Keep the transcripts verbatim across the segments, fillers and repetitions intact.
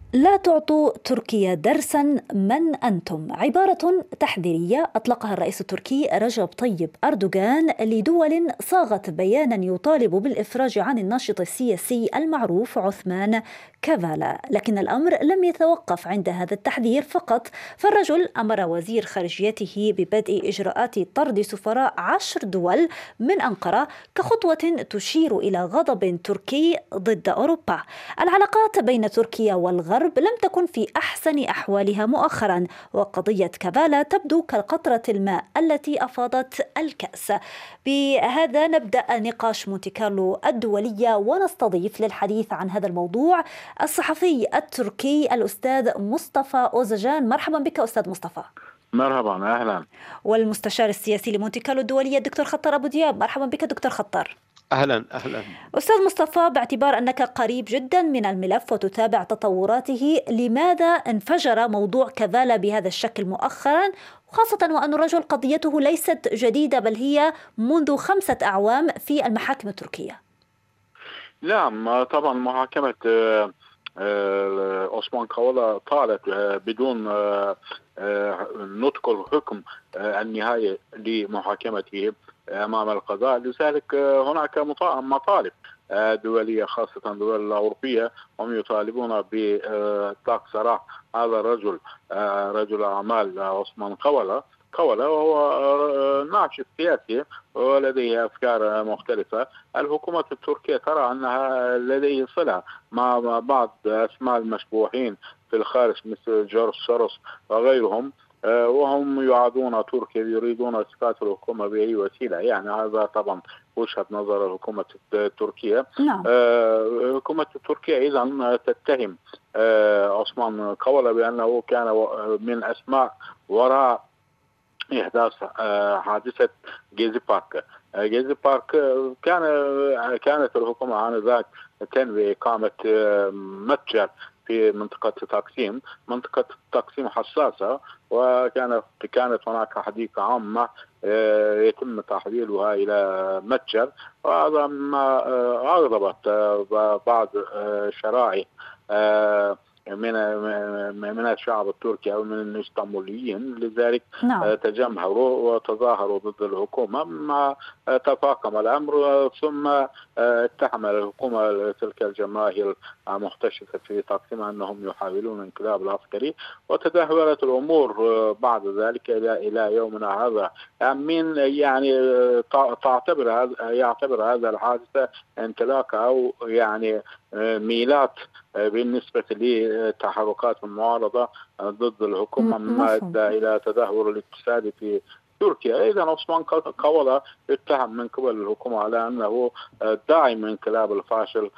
لا تعطوا تركيا درسا، من أنتم؟ عبارة تحذيرية أطلقها الرئيس التركي رجب طيب أردوغان لدول صاغت بيانا يطالب بالإفراج عن الناشط السياسي المعروف عثمان كافالا. لكن الأمر لم يتوقف عند هذا التحذير فقط، فالرجل أمر وزير خارجيته ببدء إجراءات طرد سفراء عشر دول من أنقرة كخطوة تشير إلى غضب تركي ضد أوروبا. العلاقات بين تركيا والغرب لم تكن في أحسن أحوالها مؤخرا، وقضية كافالا تبدو كقطرة الماء التي أفاضت الكأس. بهذا نبدأ نقاش مونتي كارلو الدولية، ونستضيف للحديث عن هذا الموضوع الصحفي التركي الأستاذ مصطفى أوزجان. مرحبا بك أستاذ مصطفى. مرحبا، أهلا. والمستشار السياسي لمونتي كارلو الدولية الدكتور خطر أبو دياب. مرحبا بك دكتور خطر. أهلا أهلا. أستاذ مصطفى، باعتبار أنك قريب جدا من الملف وتتابع تطوراته، لماذا انفجر موضوع كافالا بهذا الشكل مؤخرا، خاصة وأن الرجل قضيته ليست جديدة بل هي منذ خمسة أعوام في المحاكم التركية؟ نعم، طبعا محاكمة عثمان كافالا طالت بدون نطق الحكم النهائي لمحاكمته أمام القضاء. لذلك هناك مطالب دولية، خاصة الدول الأوروبية، هم يطالبون بإطلاق سراح هذا الرجل، رجل أعمال عثمان كافالا كافالا وهو ناشط سياسي ولديه أفكار مختلفة. الحكومة التركية ترى أنها لديه صلة مع بعض أسماء المشبوهين في الخارج مثل جورج سوروس وغيرهم، وهم يعادون تركيا، يريدون اسقاط الحكومه باي وسيله. يعني هذا طبعا وجهه نظر الحكومه التركيه. نعم. الحكومه التركيه اذا تتهم عثمان كافالا بانه كان من اسماء وراء احداث حادثه جيزي بارك. جيزي بارك كان كانت الحكومه انذاك تنوي اقامه متجر في منطقة تقسيم. منطقة تقسيم حساسة، وكانت كانت هناك حديقة عامة يتم تحويلها إلى متجر، وهذا ما أغضبت بعض شرائح من من الشعب التركي أو من الإسطنبوليين. لذلك نعم. تجمهروا وتظاهروا ضد الحكومة، ما تفاقم الأمر، ثم اتهم الحكومة تلك الجماهير المحتشدة في تقسيم أنهم يحاولون الانقلاب العسكري، وتدهورت الأمور بعد ذلك إلى إلى يومنا هذا. من يعني تعتبر هذا يعتبر هذا الحادثة انطلاقة أو يعني ميلاد بالنسبة لتحركات المعارضة ضد الحكومة، مما أدى إلى تدهور الاقتصادي في تركيا. إذا عثمان كافالا اتهم من قبل الحكومة على أنه داعم انقلاب الفاشل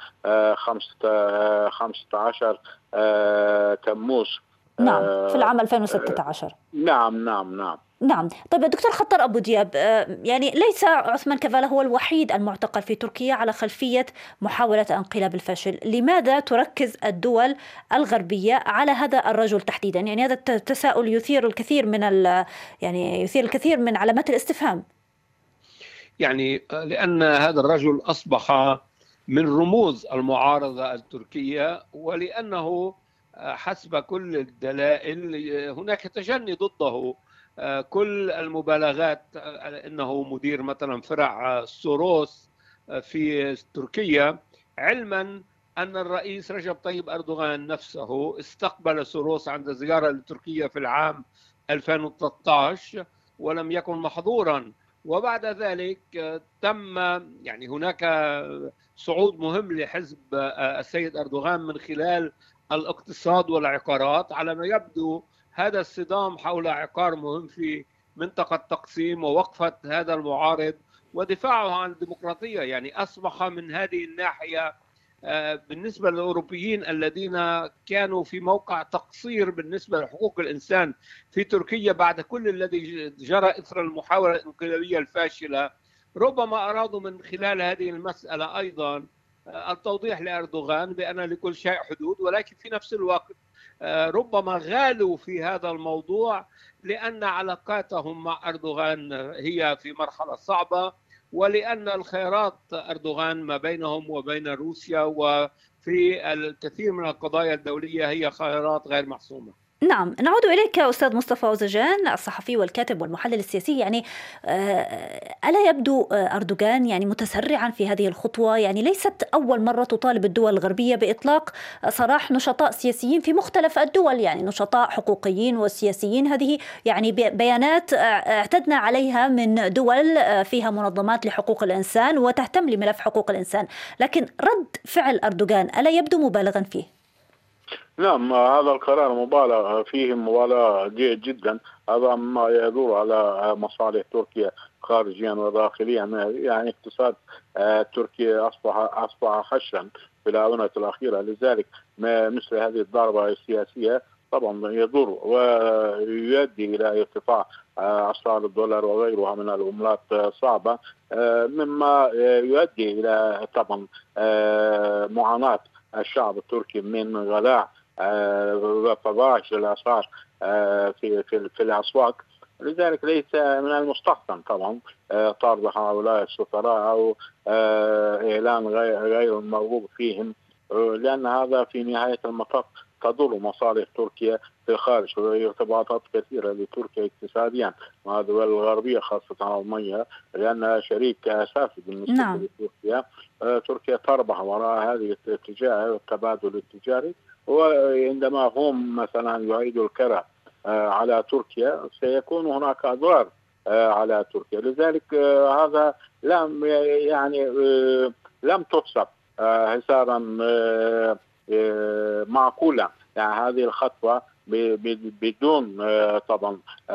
خمسة عشر تموز. نعم، في العام ألفين وستة عشر. نعم نعم نعم نعم. طيب دكتور خطر أبو دياب، يعني ليس عثمان كافالا هو الوحيد المعتقل في تركيا على خلفية محاولة انقلاب الفاشل. لماذا تركز الدول الغربية على هذا الرجل تحديدا؟ يعني هذا التساؤل يثير الكثير من يعني يثير الكثير من علامات الاستفهام. يعني لأن هذا الرجل أصبح من رموز المعارضة التركية، ولأنه حسب كل الدلائل هناك تجني ضده. كل المبالغات انه مدير مثلا فرع سوروس في تركيا، علما ان الرئيس رجب طيب اردوغان نفسه استقبل سوروس عند زياره لتركيا في العام ألفين وثلاثة عشر ولم يكن محظورا. وبعد ذلك تم يعني هناك صعود مهم لحزب السيد اردوغان من خلال الاقتصاد والعقارات. على ما يبدو هذا الصدام حول عقار مهم في منطقة تقسيم ووقفة هذا المعارض ودفاعه عن الديمقراطية، يعني أصبح من هذه الناحية بالنسبة للأوروبيين الذين كانوا في موقع تقصير بالنسبة لحقوق الإنسان في تركيا بعد كل الذي جرى إثر المحاولة الانقلابية الفاشلة، ربما أرادوا من خلال هذه المسألة أيضا التوضيح لأردوغان بأن لكل شيء حدود، ولكن في نفس الوقت ربما غالوا في هذا الموضوع لأن علاقاتهم مع أردوغان هي في مرحلة صعبة، ولأن الخيارات أردوغان ما بينهم وبين روسيا وفي الكثير من القضايا الدولية هي خيارات غير محسومة. نعم، نعود إليك أستاذ مصطفى وزجان، الصحفي والكاتب والمحلل السياسي. يعني ألا يبدو أردوغان يعني متسرعا في هذه الخطوة؟ يعني ليست أول مرة تطالب الدول الغربية بإطلاق سراح نشطاء سياسيين في مختلف الدول، يعني نشطاء حقوقيين وسياسيين. هذه يعني بيانات اعتدنا عليها من دول فيها منظمات لحقوق الإنسان وتهتم لملف حقوق الإنسان، لكن رد فعل أردوغان ألا يبدو مبالغا فيه؟ نعم، هذا القرار مبالغ فيه، مبالغة جيد جدا. هذا ما يدور على مصالح تركيا خارجيا وداخليا. يعني اقتصاد تركيا أصبح أصبح خشنا في الآونة الأخيرة، لذلك مثل هذه الضربة السياسية طبعا يضر ويؤدي إلى ارتفاع أسعار الدولار وغيرها من العملات صعبة، مما يؤدي إلى طبعا معاناة الشعب التركي من غلاء وتضاعف الاسعار في في في الاسواق. لذلك ليس من المستحسن طبعا طرد هؤلاء السفراء او اعلان غير المرغوب فيهم، لان هذا في نهايه المطاف تضر مصالح تركيا في الخارج وارتباطات كثيره لتركيا اقتصاديا مع الدول الغربيه خاصه المانيا، لانها شريك اساسي بالنسبه نعم. لتركيا. تركيا تربح وراء هذه الاتجاه والتبادل التجاري، وعندما هم مثلا يعيدوا الكرة على تركيا سيكون هناك أضرار على تركيا. لذلك هذا لم يعني لم تحسب حسابا معقولا. يعني هذه الخطوة بدون طبعا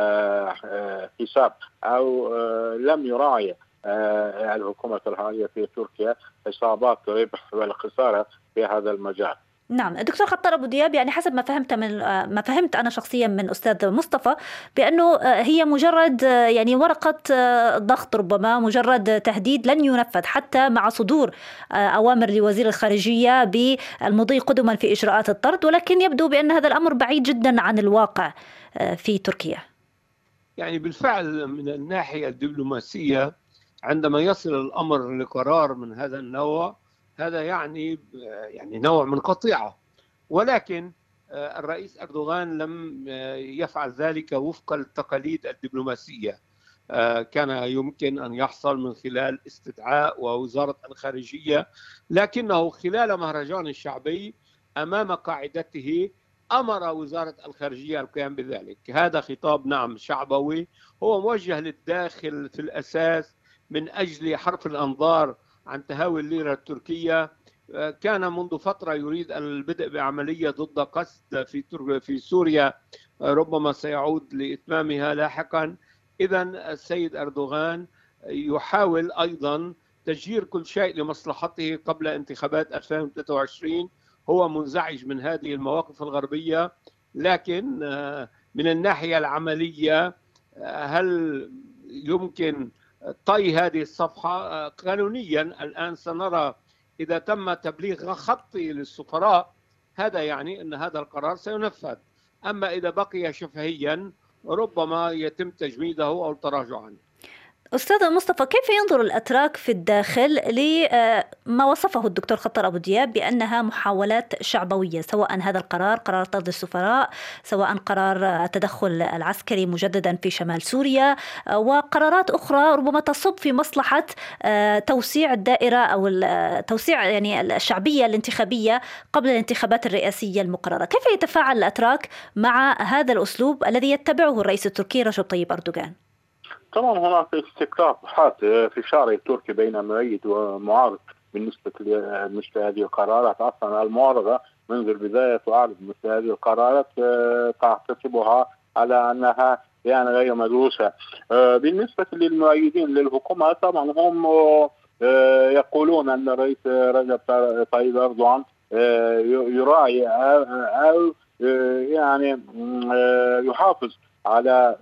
حساب أو لم يراعي الحكومة الحالية في تركيا حسابات الربح والخسارة في هذا المجال. نعم دكتور خطر أبو دياب، يعني حسب ما فهمت من ما فهمت أنا شخصيا من أستاذ مصطفى بأنه هي مجرد يعني ورقة ضغط، ربما مجرد تهديد لن ينفذ حتى مع صدور أوامر لوزير الخارجية بالمضي قدما في إجراءات الطرد، ولكن يبدو بأن هذا الأمر بعيد جدا عن الواقع في تركيا. يعني بالفعل من الناحية الدبلوماسية عندما يصل الأمر لقرار من هذا النوع، هذا يعني يعني نوع من قطيعة، ولكن الرئيس أردوغان لم يفعل ذلك وفق التقاليد الدبلوماسية. كان يمكن أن يحصل من خلال استدعاء ووزارة الخارجية، لكنه خلال مهرجان الشعبي أمام قاعدته أمر وزارة الخارجية القيام بذلك. هذا خطاب نعم شعبوي، هو موجه للداخل في الأساس من أجل حرف الأنظار عن تهاوي الليرة التركية. كان منذ فترة يريد البدء بعملية ضد قسد في في سوريا، ربما سيعود لإتمامها لاحقا. إذا السيد أردوغان يحاول أيضا تسجير كل شيء لمصلحته قبل انتخابات ألفين وثلاثة وعشرين. هو منزعج من هذه المواقف الغربية، لكن من الناحية العملية هل يمكن طي هذه الصفحة؟ قانونيا الآن سنرى إذا تم تبليغ خطي للسفراء، هذا يعني أن هذا القرار سينفذ. أما إذا بقي شفهيا ربما يتم تجميده أو التراجع عنه. أستاذ مصطفى، كيف ينظر الأتراك في الداخل لما وصفه الدكتور خطر أبو دياب بأنها محاولات شعبوية، سواء هذا القرار قرار طرد السفراء، سواء قرار التدخل العسكري مجددا في شمال سوريا، وقرارات أخرى ربما تصب في مصلحة توسيع الدائرة أو توسيع يعني الشعبية الانتخابية قبل الانتخابات الرئاسية المقررة؟ كيف يتفاعل الأتراك مع هذا الأسلوب الذي يتبعه الرئيس التركي رجب طيب أردوغان؟ طبعا هناك استقطاعات في الشارع التركي بين مؤيد ومعارض بالنسبة لمثل هذه القرارات. أصلا المعارضة منذ البداية تعارض مثل هذه القرارات، تحتسبها على أنها يعني غير مدروسة. بالنسبة للمؤيدين للحكومة طبعا هم يقولون أن الرئيس رجب طيب أردوغان يراعي أو يعني يحافظ على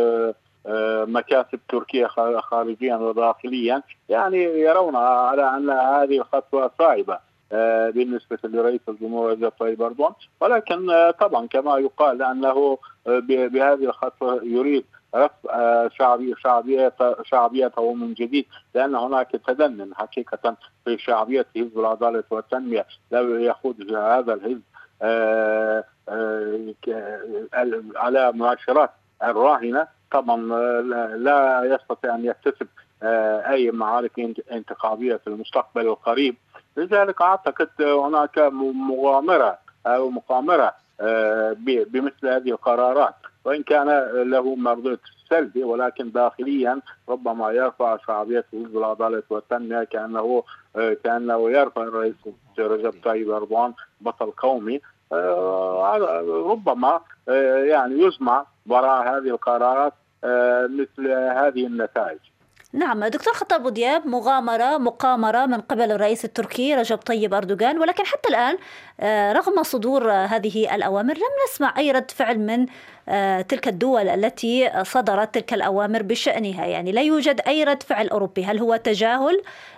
مكاسب تركيا خارجيا وداخليا. يعني يرون على أن هذه الخطوة صعبة بالنسبة لرئيس الجمهورية رجب طيب أردوغان، ولكن طبعا كما يقال أنه بهذه الخطوة يريد رفع شعبية شعبية شعبيته من جديد، لأن هناك تدني حقيقة في شعبية حزب العدالة والتنمية. لو يأخذ هذا الحزب آه آه على مؤشرات الراهنة طبعا لا يستطيع أن يكتسب آه أي معارك انتخابية في المستقبل القريب. لذلك أعتقد هناك مغامرة أو مقامرة آه بمثل هذه القرارات، وإن كان له مردود سلبي، ولكن داخليا ربما يرفع شعبية حزب العدالة والتنمية كأنه آه كأنه يرفع الرئيس رجب طيب أردوغان بطل قومي. آه ربما آه يعني يجمع وراء هذه القرارات آه مثل هذه النتائج. نعم دكتور خطاب بودياب، مغامرة مقامرة من قبل الرئيس التركي رجب طيب أردوغان، ولكن حتى الآن رغم صدور هذه الأوامر لم نسمع أي رد فعل من تلك الدول التي صدرت تلك الأوامر بشأنها. يعني لا يوجد أي رد فعل أوروبي. هل هو تجاهل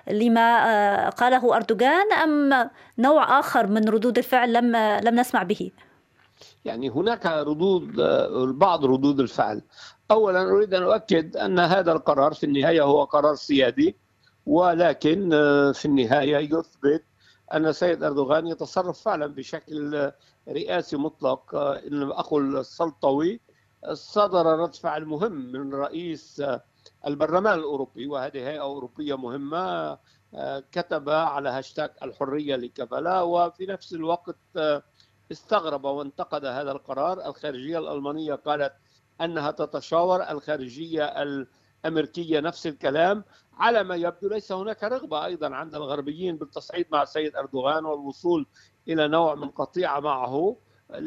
لما قاله أردوغان أم نوع آخر من ردود الفعل لم لم نسمع به؟ يعني هناك ردود، بعض ردود الفعل. أولا أريد أن أؤكد أن هذا القرار في النهاية هو قرار سيادي، ولكن في النهاية يثبت أن السيد أردوغان يتصرف فعلا بشكل رئاسي مطلق، إن أقول سلطوي. صدر رد فعل مهم من رئيس البرلمان الأوروبي، وهذه هيئة أوروبية مهمة، كتب على هاشتاج الحرية لكفلا، وفي نفس الوقت استغرب وانتقد هذا القرار. الخارجية الألمانية قالت أنها تتشاور، الخارجية الأمريكية نفس الكلام. على ما يبدو ليس هناك رغبة أيضا عند الغربيين بالتصعيد مع السيد أردوغان والوصول إلى نوع من قطيعة معه،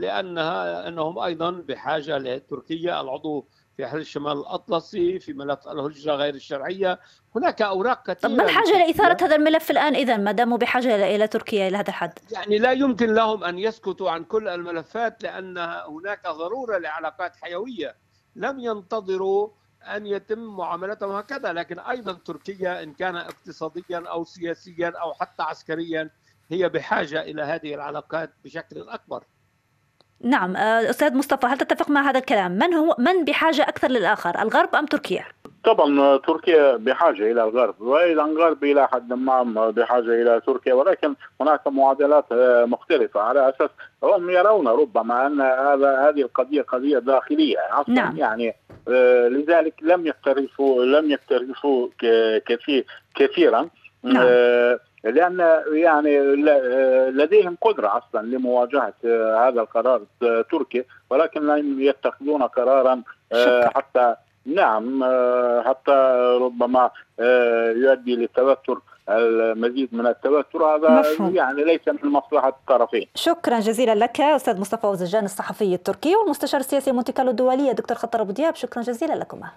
لأنها أنهم أيضا بحاجة لتركيا العضو في حلف الشمال الأطلسي، في ملف الهجرة غير الشرعية. هناك أوراق كثيرة. طب ما الحاجة لإثارة هذا الملف الآن إذا ما داموا بحاجة إلى تركيا إلى هذا الحد؟ يعني لا يمكن لهم أن يسكتوا عن كل الملفات، لأن هناك ضرورة لعلاقات حيوية. لم ينتظروا أن يتم معاملتهم هكذا، لكن أيضا تركيا إن كان اقتصاديا أو سياسيا أو حتى عسكريا هي بحاجة إلى هذه العلاقات بشكل أكبر. نعم أستاذ مصطفى، هل تتفق مع هذا الكلام؟ من هو من بحاجة أكثر للآخر، الغرب أم تركيا؟ طبعا تركيا بحاجة إلى الغرب، وأيضا الغرب إلى حد ما بحاجة إلى تركيا، ولكن هناك معادلات مختلفة على أساس هم يرون ربما أن هذا هذه القضية قضية داخلية أصلا. نعم. يعني آه لذلك لم يقترفوا لم يقترفوا كثير كثيرا. نعم. آه لأن يعني لديهم قدرة أصلا لمواجهة هذا القرار التركي، ولكن لم يتخذون قرارا حتى نعم حتى ربما يؤدي للتوتر، المزيد من التوتر. هذا مفهوم. يعني ليس من مصلحة الطرفين. شكرا جزيلا لك أستاذ مصطفى وزجان الصحفي التركي والمستشار السياسي مونتي كارلو الدولية دكتور خطاب بودياب، شكرا جزيلا لكما.